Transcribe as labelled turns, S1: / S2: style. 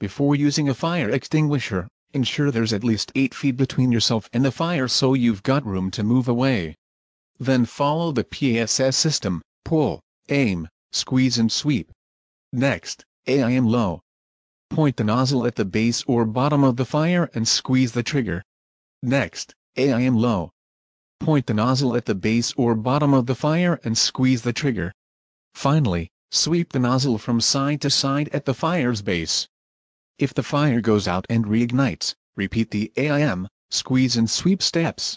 S1: Before using a fire extinguisher, ensure there's at least 8 feet between yourself and the fire so you've got room to move away. Then follow the PSS system: pull, aim, squeeze and sweep. Next, aim low. Point the nozzle at the base or bottom of the fire and squeeze the trigger. Next, aim low. Point the nozzle at the base or bottom of the fire and squeeze the trigger. Finally, sweep the nozzle from side to side at the fire's base. If the fire goes out and reignites, repeat the aim, squeeze and sweep steps.